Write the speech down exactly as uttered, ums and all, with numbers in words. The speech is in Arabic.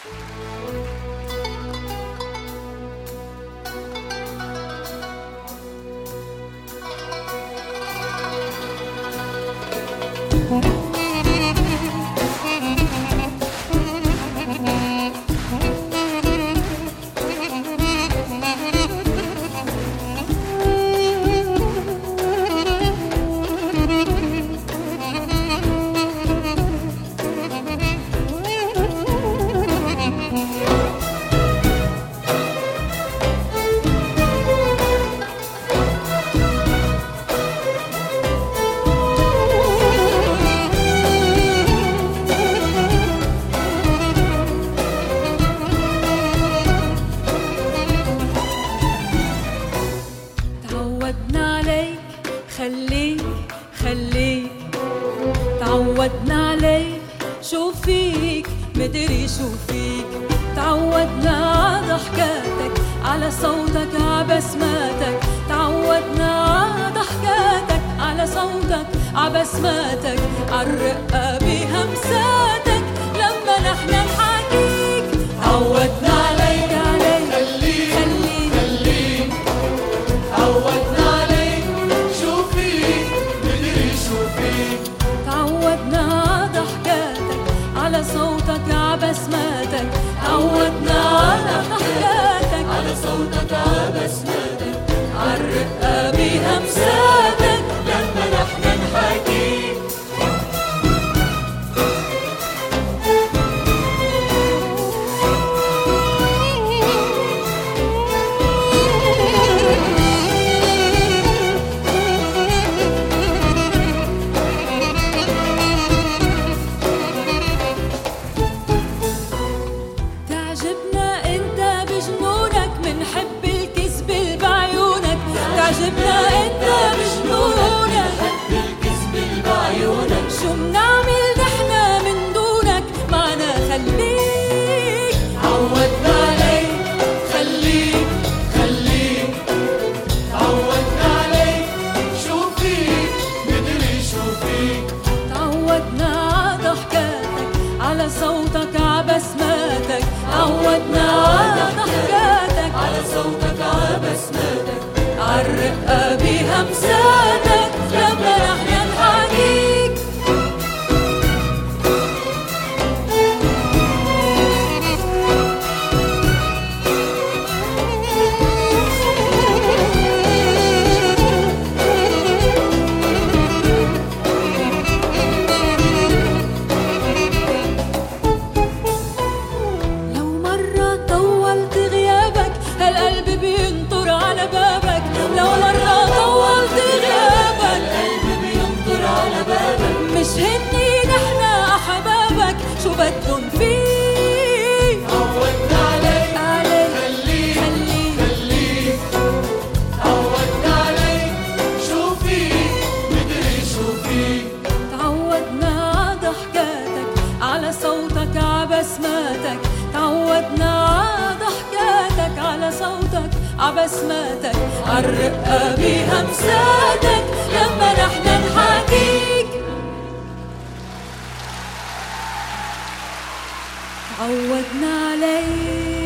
تعودنا عليك خليك خليك، تعودنا عليك شو فيك مدري شو فيك، تعودنا على ضحكاتك على صوتك عبسماتك، تعودنا على ضحكاتك على صوتك عبسماتك، عالرقة بهمساتك لما نحن نحاكيك. تعودنا عليك عليك خليك خليك، تعودنا عليك شو فيك مدري شو فيك، تعودنا على ضحكاتك على صوتك عبسماتك، تعودنا على ضحكاتك على صوتك عبسماتك، عالرقة بهمساتك لما نحن نحاكيك. تعجبنا انت بجنونك منحب الكذب بعيونك، تعجبنا انت بجنونك بالكذب بعيونك، شو منعمل نحنا من دونك معنا خليك. تعودنا عليك خليك خليك، تعودنا عليك شو فيك مدري شو فيك، تعودنا على ضحكاتك على صوتك عبسماتك، تعودنا على ضحكاتك على صوتك عبسماتك، عالرقة بهمساتك لما نحن نحاكيك. لو مرة طولت غيابك هالقلب بينطر على بابك، لو مرة طولت غيابك القلب بينطر على بابك، مش هني نحنا أحبابك شو بدن فيك. تعودنا عليك عليك خليك خليك خليك، تعودنا عليك شو فيك مدري شو فيك، تعودنا على ضحكاتك على صوتك عبسماتك، تعودنا على ضحكاتك على صوتك عبسماتك، عالرقة بهمساتك لما نحن نحاكيك. تعودنا عليك